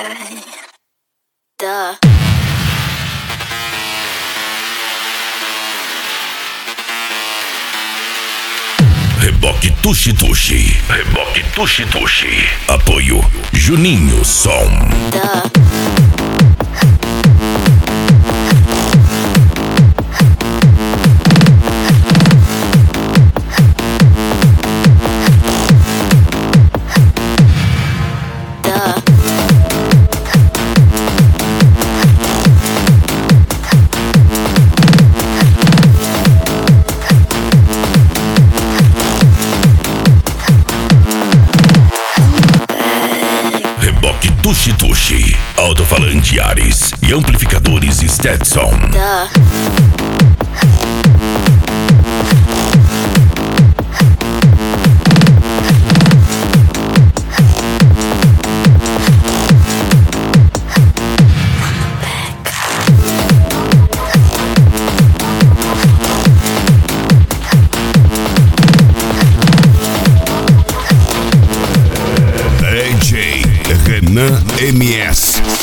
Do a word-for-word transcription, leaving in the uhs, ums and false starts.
Duh. Reboque Tuxi Tuxi. Reboque Tuxi Tuxi. Apoio Juninho Som. Duh. Tuxi Tuxi, alto-falante Ares e amplificadores Stetson. Duh. D J Renan M S.